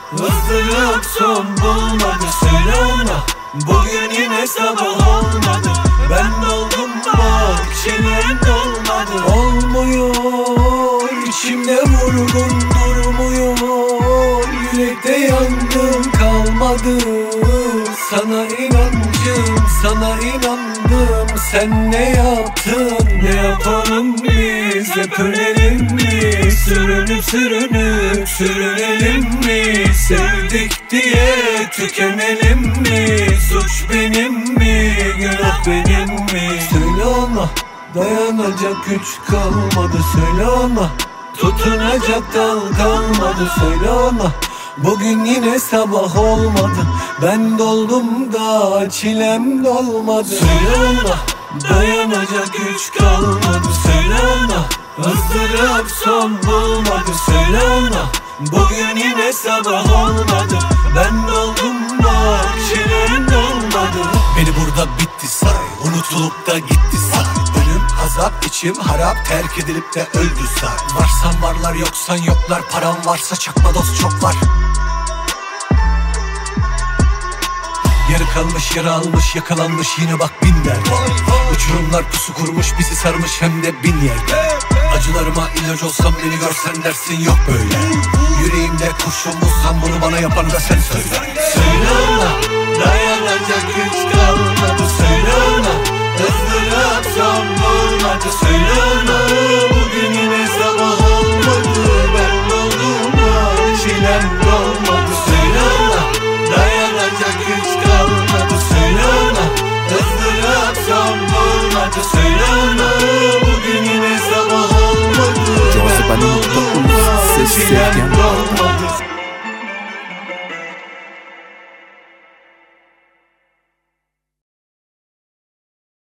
ızdırap son bulmadı. Söyle ona, bugün yine sabah olmadı. Ben doldum bak, çenem dolmadı. Olmuyor, içimde vurgun durmuyor. Yürekte yangın kalmadı. Sana inancım, sana inandım. Sen ne yaptın, ne yapalım biz? Hep ölelim mi? Sürünüp sürünüp sürünelim mi? Sevdik diye tükenelim mi? Suç benim mi? Günah benim mi? Söyle ona, dayanacak güç kalmadı. Söyle ona, tutunacak dal kalmadı. Söyle ona, bugün yine sabah olmadı. Ben doldum da çilem dolmadı. Söyle ona, dayanacak güç kalmadı. Söyle ona, ızdırap son bulmadı. Söyle ona, bugün yine sabah olmadı. Ben doldum da çilem dolmadı. Beni burada bitti say, unutulup da gitti say. Ölüm, azap, içim harap, terk edilip de öldü say. Varsan varlar, yoksan yoklar. Param varsa çakma dost çok var. Yarı kalmış, yara almış, yakalanmış yine bak bin derde. Uçurumlar pusu kurmuş, bizi sarmış hem de bin yerde. Acılarıma ilaç olsam beni görsen dersin yok böyle. Yüreğimde kurşun bulsam bunu bana yapan da sen söyle. Söyle ona, dayanacak güç kalmadı. Söyle ona, ızdırap son bulmadı. Söyle ona,